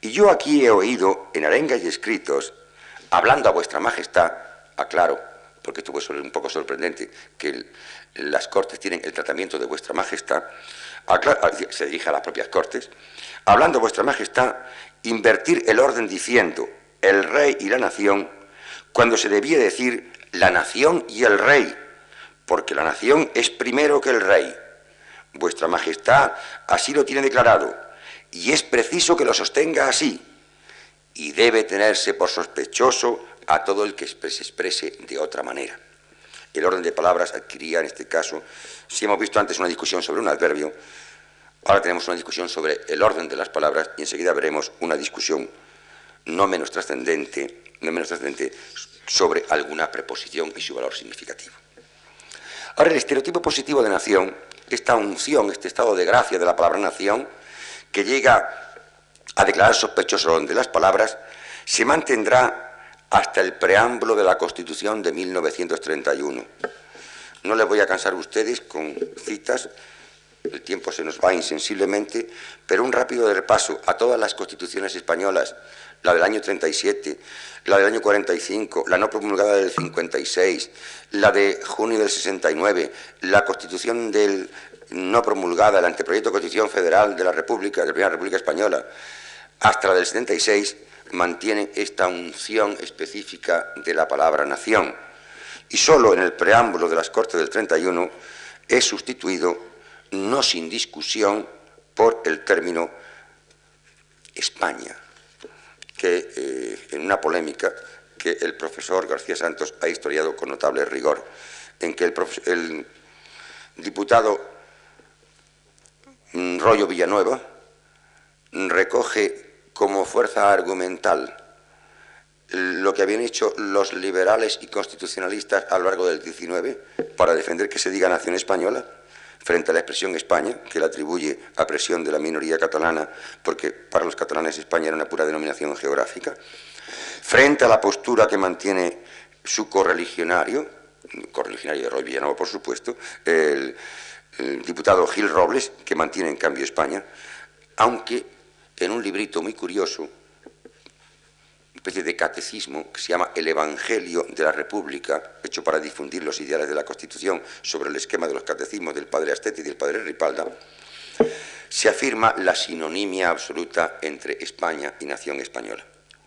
A: Y yo aquí he oído, en arengas y escritos, hablando a vuestra majestad, aclaro, porque esto puede ser un poco sorprendente, que las Cortes tienen el tratamiento de vuestra majestad, se dirige a las propias Cortes, hablando a vuestra majestad, invertir el orden diciendo el rey y la nación, cuando se debía decir la nación y el rey, porque la nación es primero que el rey. Vuestra majestad así lo tiene declarado, y es preciso que lo sostenga así, y debe tenerse por sospechoso a todo el que se exprese de otra manera. El orden de palabras adquiría, en este caso, si hemos visto antes una discusión sobre un adverbio, ahora tenemos una discusión sobre el orden de las palabras y enseguida veremos una discusión no menos trascendente sobre alguna preposición y su valor significativo. Ahora, el estereotipo positivo de nación, esta unción, este estado de gracia de la palabra nación, que llega a declarar sospechoso el orden de las palabras, se mantendrá hasta el preámbulo de la Constitución de 1931. No les voy a cansar a ustedes con citas, el tiempo se nos va insensiblemente, pero un rápido repaso a todas las constituciones españolas, la del año 37, la del año 45, la no promulgada del 56, la de junio del 69, la constitución del no promulgada, el anteproyecto de Constitución Federal de la República, de la Primera República Española, hasta la del 76, mantienen esta unción específica de la palabra nación. Y solo en el preámbulo de las Cortes del 31 es sustituido, no sin discusión, por el término España, que en una polémica que el profesor García Santos ha historiado con notable rigor, en que el diputado Rollo Villanueva recoge como fuerza argumental lo que habían hecho los liberales y constitucionalistas a lo largo del XIX para defender que se diga nación española frente a la expresión España, que la atribuye a presión de la minoría catalana, porque para los catalanes España era una pura denominación geográfica, frente a la postura que mantiene su correligionario de Roy Villanueva, por supuesto, el diputado Gil Robles, que mantiene en cambio España, aunque en un librito muy curioso, una especie de catecismo que se llama El Evangelio de la República, hecho para difundir los ideales de la Constitución sobre el esquema de los catecismos del padre Astete y del padre Ripalda, se afirma la sinonimia absoluta entre España y nación española.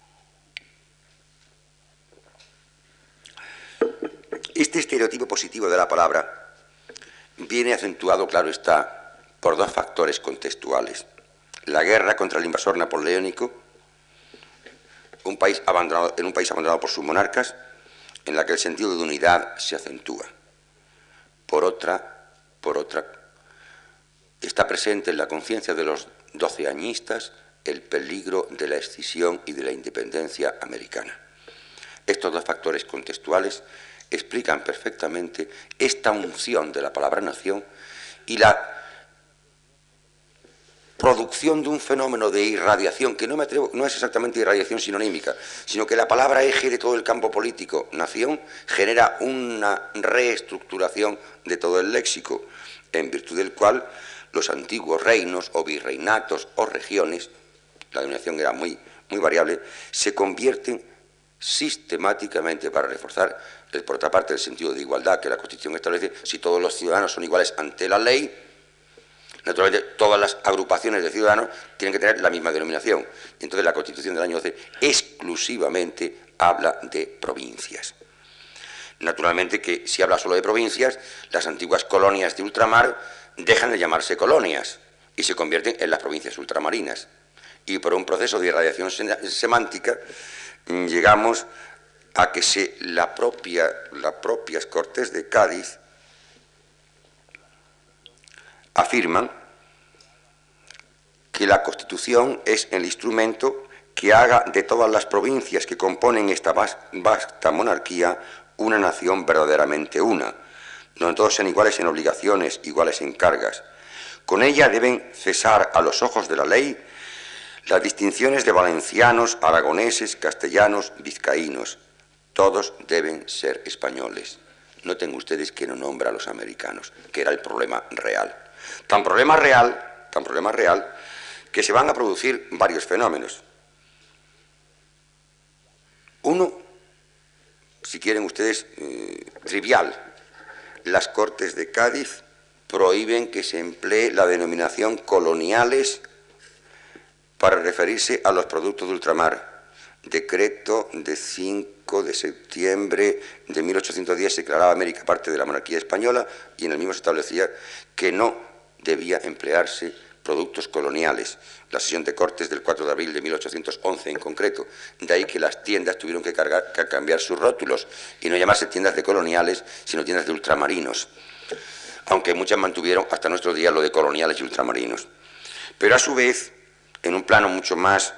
A: Este estereotipo positivo de la palabra viene acentuado, claro está, por dos factores contextuales. La guerra contra el invasor napoleónico, en un país abandonado por sus monarcas, en la que el sentido de unidad se acentúa. Por otra, está presente en la conciencia de los doceañistas el peligro de la escisión y de la independencia americana. Estos dos factores contextuales explican perfectamente esta unción de la palabra nación y la producción de un fenómeno de irradiación, que no es exactamente irradiación sinonímica, sino que la palabra eje de todo el campo político, nación, genera una reestructuración de todo el léxico, en virtud del cual los antiguos reinos o virreinatos o regiones, la denominación era muy variable, se convierten sistemáticamente, para reforzar, por otra parte, el sentido de igualdad que la Constitución establece, si todos los ciudadanos son iguales ante la ley, naturalmente todas las agrupaciones de ciudadanos tienen que tener la misma denominación. Entonces la Constitución del año 12 exclusivamente habla de provincias. Naturalmente que si habla solo de provincias, las antiguas colonias de ultramar dejan de llamarse colonias y se convierten en las provincias ultramarinas. Y por un proceso de irradiación semántica llegamos a que las propias Cortes de Cádiz afirman que la Constitución es el instrumento que haga de todas las provincias que componen esta vasta monarquía una nación verdaderamente una, donde todos sean iguales en obligaciones, iguales en cargas. Con ella deben cesar a los ojos de la ley las distinciones de valencianos, aragoneses, castellanos, vizcaínos. Todos deben ser españoles. Noten ustedes que no nombra a los americanos, que era el problema real. Tan problema real, que se van a producir varios fenómenos. Uno, si quieren ustedes, trivial. Las Cortes de Cádiz prohíben que se emplee la denominación coloniales para referirse a los productos de ultramar. Decreto de 5 de septiembre de 1810 se declaraba América parte de la monarquía española y en el mismo se establecía que no debía emplearse productos coloniales. La sesión de Cortes del 4 de abril de 1811 en concreto. De ahí que las tiendas tuvieron que cambiar sus rótulos y no llamarse tiendas de coloniales, sino tiendas de ultramarinos. Aunque muchas mantuvieron hasta nuestros días lo de coloniales y ultramarinos. Pero a su vez, en un plano mucho más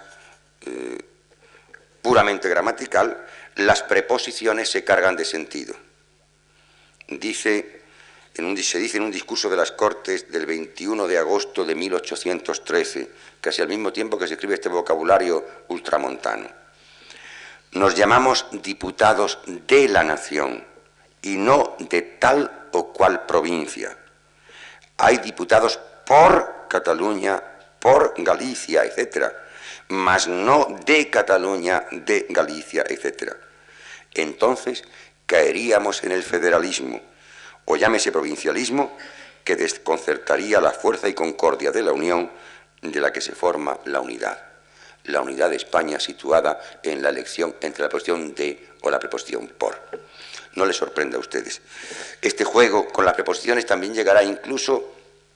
A: puramente gramatical, las preposiciones se cargan de sentido. Se dice en un discurso de las Cortes del 21 de agosto de 1813, casi al mismo tiempo que se escribe este vocabulario ultramontano. Nos llamamos diputados de la nación y no de tal o cual provincia. Hay diputados por Cataluña, por Galicia, etc., mas no de Cataluña, de Galicia, etc. Entonces caeríamos en el federalismo, o llámese provincialismo, que desconcertaría la fuerza y concordia de la unión de la que se forma la unidad. La unidad de España situada en la elección entre la preposición de o la preposición por. No les sorprenda a ustedes. Este juego con las preposiciones también llegará incluso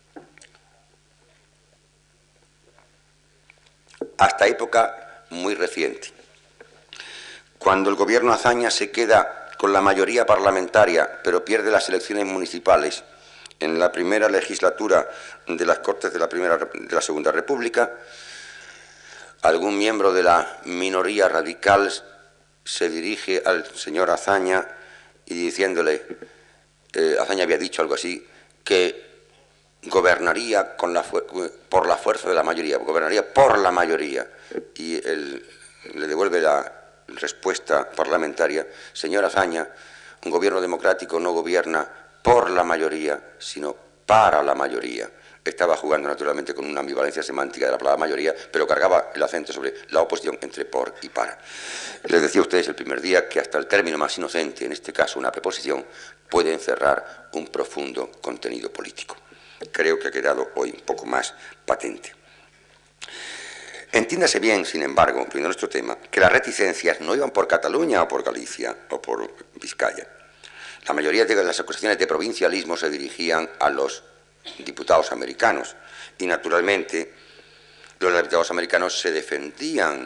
A: hasta época muy reciente. Cuando el gobierno Azaña se queda con la mayoría parlamentaria, pero pierde las elecciones municipales en la primera legislatura de las Cortes de la Segunda República, algún miembro de la minoría radical se dirige al señor Azaña y diciéndole, Azaña había dicho algo así, que gobernaría por la fuerza de la mayoría, gobernaría por la mayoría, y él le devuelve la respuesta parlamentaria, señor Azaña, un gobierno democrático no gobierna por la mayoría, sino para la mayoría. Estaba jugando naturalmente con una ambivalencia semántica de la palabra mayoría, pero cargaba el acento sobre la oposición entre por y para. Les decía a ustedes el primer día que hasta el término más inocente, en este caso una preposición, puede encerrar un profundo contenido político. Creo que ha quedado hoy un poco más patente. Entiéndase bien, sin embargo, volviendo a nuestro tema, que las reticencias no iban por Cataluña o por Galicia o por Vizcaya. La mayoría de las acusaciones de provincialismo se dirigían a los diputados americanos y, naturalmente, los diputados americanos se defendían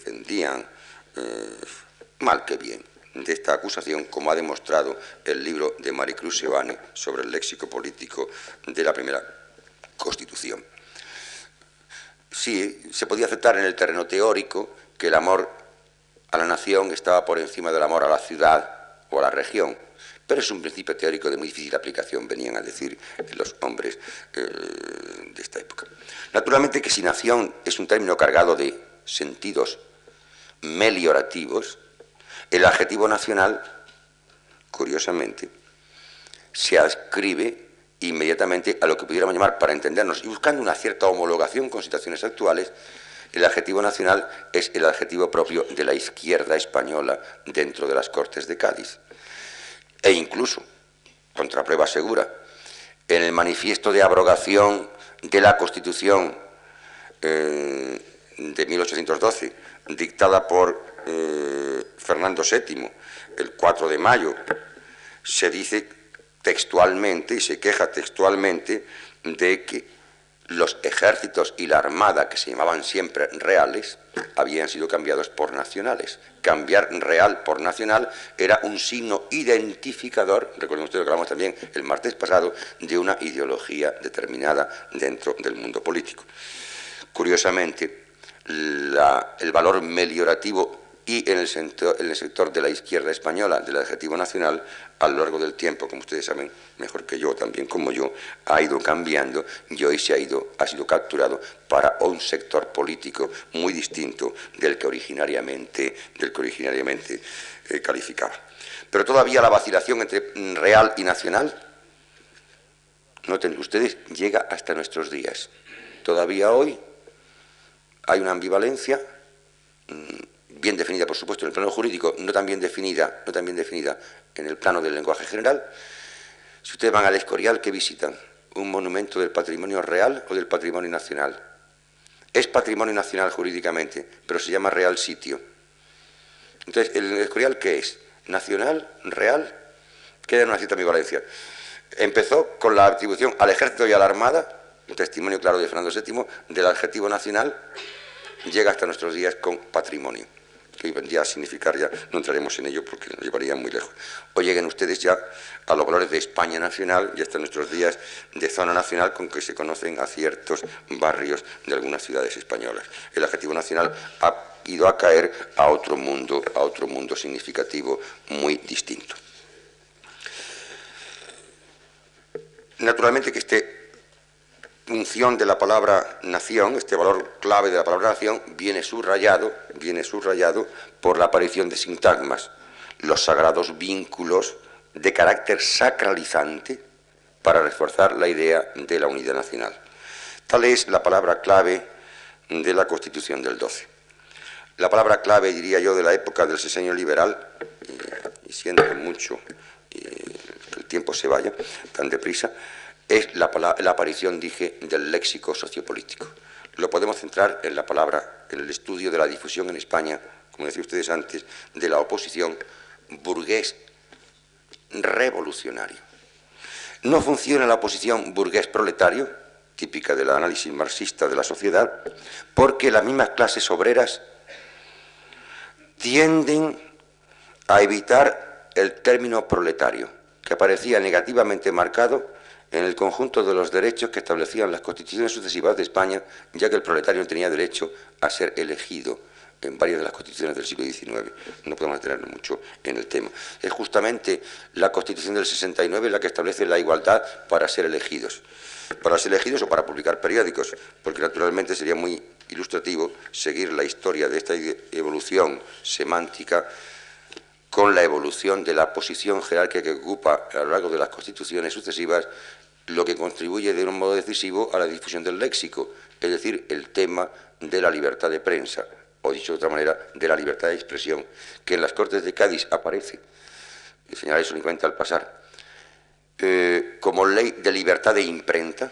A: mal que bien de esta acusación, como ha demostrado el libro de Maricruz Sebane sobre el léxico político de la primera Constitución. Sí, se podía aceptar en el terreno teórico que el amor a la nación estaba por encima del amor a la ciudad o a la región, pero es un principio teórico de muy difícil aplicación, venían a decir los hombres de esta época. Naturalmente que si nación es un término cargado de sentidos meliorativos, el adjetivo nacional, curiosamente, se adscribe inmediatamente a lo que pudiéramos llamar, para entendernos, y buscando una cierta homologación con situaciones actuales, el adjetivo nacional es el adjetivo propio de la izquierda española dentro de las Cortes de Cádiz. E incluso, contra prueba segura, en el manifiesto de abrogación de la Constitución de 1812, dictada por Fernando VII, el 4 de mayo, se dice textualmente y se queja textualmente de que los ejércitos y la armada, que se llamaban siempre reales, habían sido cambiados por nacionales. Cambiar real por nacional era un signo identificador, recuerden ustedes lo que hablamos también el martes pasado, de una ideología determinada dentro del mundo político. Curiosamente, el valor meliorativo y en el sector de la izquierda española del adjetivo nacional, a lo largo del tiempo, como ustedes saben mejor que yo, también como yo, ha ido cambiando y hoy ha sido capturado para un sector político muy distinto del que originariamente calificaba. Pero todavía la vacilación entre real y nacional, noten ustedes, llega hasta nuestros días. Todavía hoy hay una ambivalencia bien definida, por supuesto, en el plano jurídico, no tan bien definida en el plano del lenguaje general. Si ustedes van al Escorial, ¿qué visitan? ¿Un monumento del patrimonio real o del patrimonio nacional? Es patrimonio nacional jurídicamente, pero se llama Real Sitio. Entonces, ¿el Escorial qué es? ¿Nacional? ¿Real? Queda en una cierta ambivalencia. Empezó con la atribución al Ejército y a la Armada, un testimonio claro de Fernando VII, del adjetivo nacional, llega hasta nuestros días con patrimonio, que hoy vendría a significar ya, no entraremos en ello porque nos llevaría muy lejos. O lleguen ustedes ya a los valores de España nacional y hasta nuestros días de zona nacional con que se conocen a ciertos barrios de algunas ciudades españolas. El adjetivo nacional ha ido a caer a otro mundo significativo muy distinto. Naturalmente que esta función de la palabra nación, este valor clave de la palabra nación, viene subrayado por la aparición de sintagmas, los sagrados vínculos de carácter sacralizante para reforzar la idea de la unidad nacional. Tal es la palabra clave de la Constitución del 12. La palabra clave, diría yo, de la época del sexenio liberal, y siendo mucho que el tiempo se vaya tan deprisa, es la aparición, dije, del léxico sociopolítico. Lo podemos centrar en la palabra, en el estudio de la difusión en España, como decían ustedes antes, de la oposición burgués revolucionario. No funciona la oposición burgués proletario, típica del análisis marxista de la sociedad, porque las mismas clases obreras tienden a evitar el término proletario, que aparecía negativamente marcado en el conjunto de los derechos que establecían las constituciones sucesivas de España, ya que el proletario no tenía derecho a ser elegido en varias de las constituciones del siglo XIX. No podemos detenernos mucho en el tema. Es justamente la Constitución del 69 la que establece la igualdad para ser elegidos o para publicar periódicos, porque naturalmente sería muy ilustrativo seguir la historia de esta evolución semántica con la evolución de la posición jerárquica que ocupa a lo largo de las constituciones sucesivas, lo que contribuye de un modo decisivo a la difusión del léxico, es decir, el tema de la libertad de prensa, o dicho de otra manera, de la libertad de expresión, que en las Cortes de Cádiz aparece, y señalaré eso únicamente al pasar, como ley de libertad de imprenta,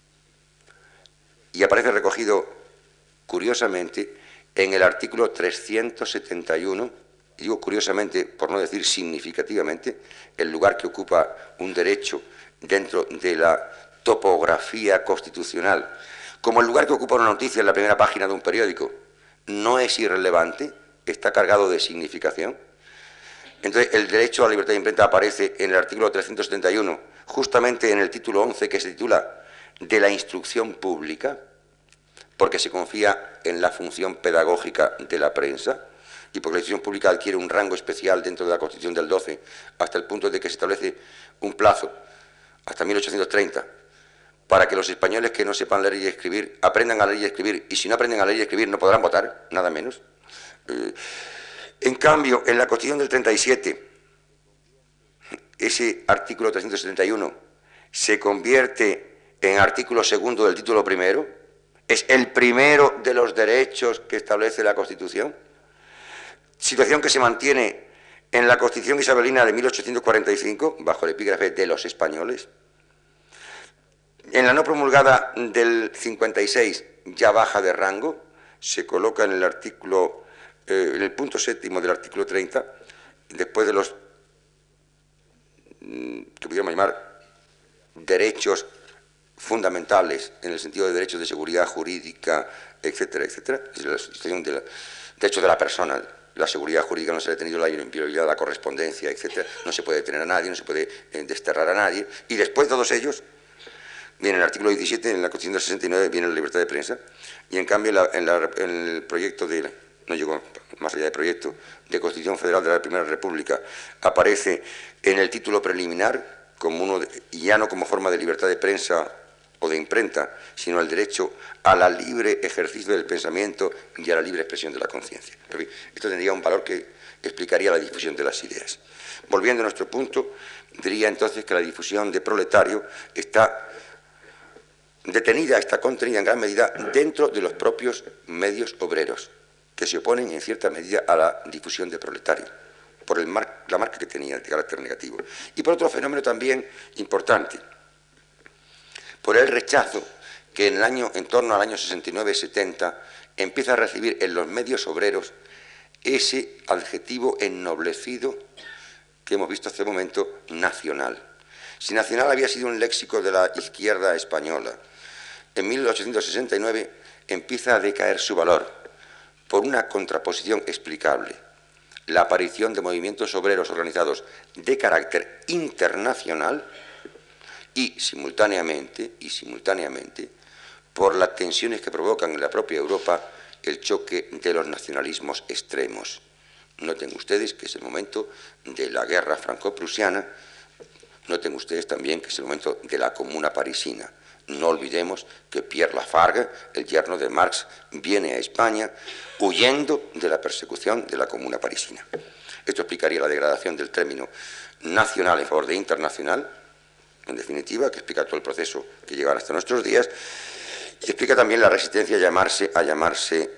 A: y aparece recogido, curiosamente, en el artículo 371, y digo curiosamente, por no decir significativamente, el lugar que ocupa un derecho dentro de la topografía constitucional, como el lugar que ocupa una noticia en la primera página de un periódico, no es irrelevante, está cargado de significación. Entonces, el derecho a la libertad de imprenta aparece en el artículo 371, justamente en el título 11, que se titula de la instrucción pública, porque se confía en la función pedagógica de la prensa, y porque la instrucción pública adquiere un rango especial dentro de la Constitución del 12, hasta el punto de que se establece un plazo, hasta 1830, para que los españoles que no sepan leer y escribir aprendan a leer y escribir, y si no aprenden a leer y escribir no podrán votar, nada menos. En cambio, en la Constitución del 37, ese artículo 371 se convierte en artículo segundo del título primero, es el primero de los derechos que establece la Constitución, situación que se mantiene en la Constitución isabelina de 1845, bajo el epígrafe de los españoles. En la no promulgada del 56 ya baja de rango, se coloca en el artículo, en el punto séptimo del artículo 30, después de los que podríamos llamar derechos fundamentales, en el sentido de derechos de seguridad jurídica, etcétera, etcétera, es la situación del derecho de la persona. La seguridad jurídica no se le ha tenido, la inviolabilidad, la correspondencia, etcétera, no se puede detener a nadie, no se puede desterrar a nadie, y después de todos ellos viene el artículo 17, en la Constitución del 69 viene la libertad de prensa, y en cambio en el proyecto de, no llegó más allá del proyecto de Constitución Federal de la Primera República, aparece en el título preliminar, como ya no como forma de libertad de prensa o de imprenta, sino el derecho a la libre ejercicio del pensamiento y a la libre expresión de la conciencia. Esto tendría un valor que explicaría la difusión de las ideas. Volviendo a nuestro punto, diría entonces que la difusión de proletario está detenida, está contenida en gran medida dentro de los propios medios obreros. que se oponen en cierta medida a la difusión de proletario, por la marca que tenía de carácter negativo. Y por otro fenómeno también importante, por el rechazo que en torno al año 69-70 empieza a recibir en los medios obreros ese adjetivo ennoblecido que hemos visto hace un momento, nacional. Si nacional había sido un léxico de la izquierda española, en 1869 empieza a decaer su valor por una contraposición explicable, la aparición de movimientos obreros organizados de carácter internacional y simultáneamente, por las tensiones que provocan en la propia Europa el choque de los nacionalismos extremos. Noten ustedes que es el momento de la guerra franco-prusiana, noten ustedes también que es el momento de la Comuna parisina. No olvidemos que Pierre Lafargue, el yerno de Marx, viene a España huyendo de la persecución de la Comuna parisina. Esto explicaría la degradación del término nacional en favor de internacional, en definitiva, que explica todo el proceso que llega hasta nuestros días, y explica también la resistencia a llamarse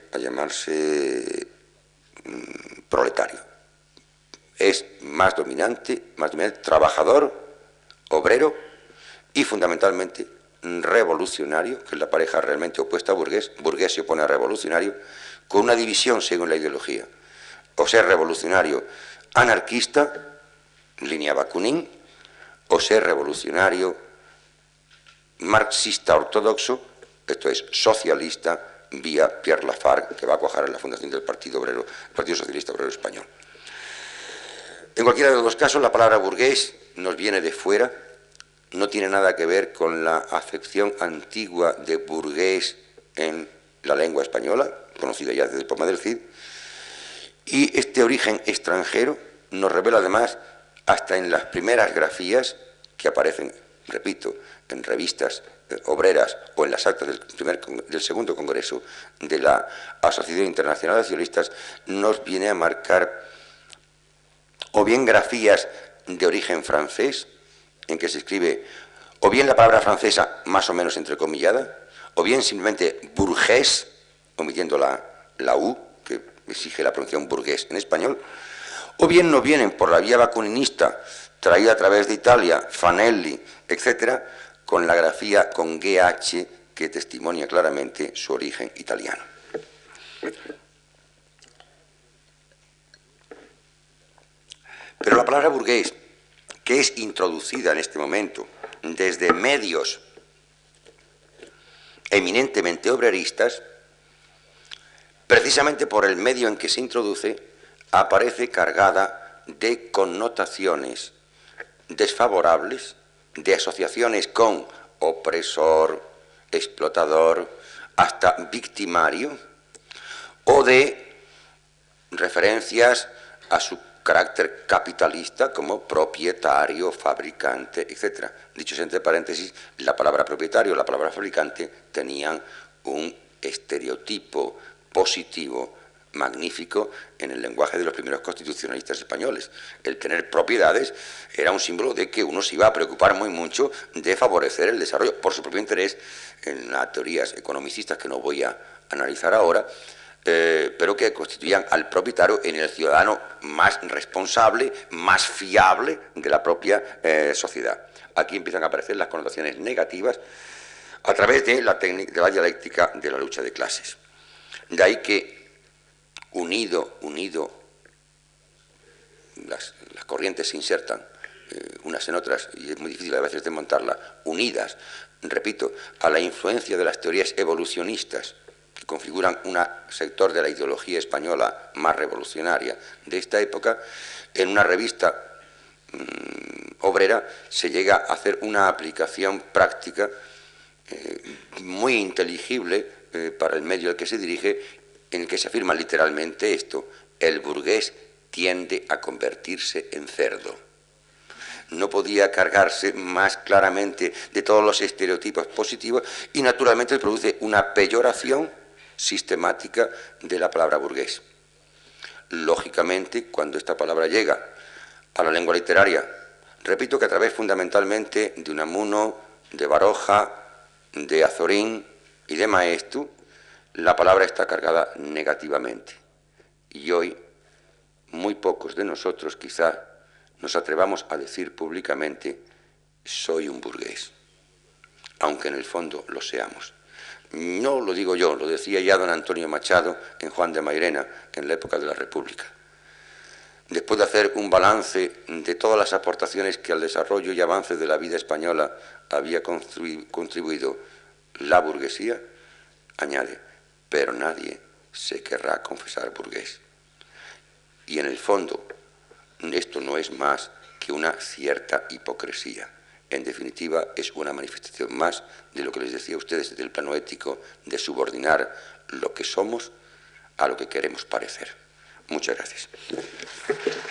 A: proletario. Es más dominante, trabajador, obrero y fundamentalmente revolucionario, que es la pareja realmente opuesta a burgués. Burgués se opone a revolucionario, con una división según la ideología. O ser revolucionario anarquista, línea Bakunin, o ser revolucionario marxista ortodoxo, esto es socialista, vía Pierre Lafargue, que va a cuajar en la fundación del Partido Socialista Obrero Español. En cualquiera de los dos casos, la palabra burgués nos viene de fuera, no tiene nada que ver con la acepción antigua de burgués en la lengua española, conocida ya desde el poema del Cid, y este origen extranjero nos revela además, hasta en las primeras grafías que aparecen, repito, en revistas obreras o en las actas del segundo congreso de la Asociación Internacional de Socialistas, nos viene a marcar o bien grafías de origen francés, en que se escribe o bien la palabra francesa más o menos entrecomillada, o bien simplemente burgués, omitiendo la U, que exige la pronunciación burgués en español, o bien no vienen por la vía bakuninista, traída a través de Italia, Fanelli, etcétera, con la grafía con GH que testimonia claramente su origen italiano. Pero la palabra burgués, que es introducida en este momento desde medios eminentemente obreristas, precisamente por el medio en que se introduce, aparece cargada de connotaciones desfavorables, de asociaciones con opresor, explotador, hasta victimario, o de referencias a su carácter capitalista como propietario, fabricante, etc. Dicho entre paréntesis, la palabra propietario, la palabra fabricante tenían un estereotipo positivo magnífico en el lenguaje de los primeros constitucionalistas españoles. El tener propiedades era un símbolo de que uno se iba a preocupar muy mucho de favorecer el desarrollo por su propio interés en las teorías economicistas que no voy a analizar ahora, pero que constituían al propietario en el ciudadano más responsable, más fiable de la propia sociedad. Aquí empiezan a aparecer las connotaciones negativas a través de la dialéctica de la lucha de clases. De ahí que unido, las corrientes se insertan unas en otras y es muy difícil a veces desmontarlas, unidas, repito, a la influencia de las teorías evolucionistas que configuran un sector de la ideología española más revolucionaria de esta época, en una revista obrera se llega a hacer una aplicación práctica muy inteligible para el medio al que se dirige, en el que se afirma literalmente esto: el burgués tiende a convertirse en cerdo. No podía cargarse más claramente de todos los estereotipos positivos y naturalmente produce una peyoración sistemática de la palabra burgués. Lógicamente, cuando esta palabra llega a la lengua literaria, repito que a través fundamentalmente de Unamuno, de Baroja, de Azorín y de Maestu, la palabra está cargada negativamente. Y hoy, muy pocos de nosotros quizá nos atrevamos a decir públicamente soy un burgués, aunque en el fondo lo seamos. No lo digo yo, lo decía ya don Antonio Machado en Juan de Mairena, en la época de la República. Después de hacer un balance de todas las aportaciones que al desarrollo y avance de la vida española había contribuido la burguesía, añade, pero nadie se querrá confesar burgués. Y en el fondo, esto no es más que una cierta hipocresía. En definitiva, es una manifestación más de lo que les decía a ustedes desde el plano ético, de subordinar lo que somos a lo que queremos parecer. Muchas gracias.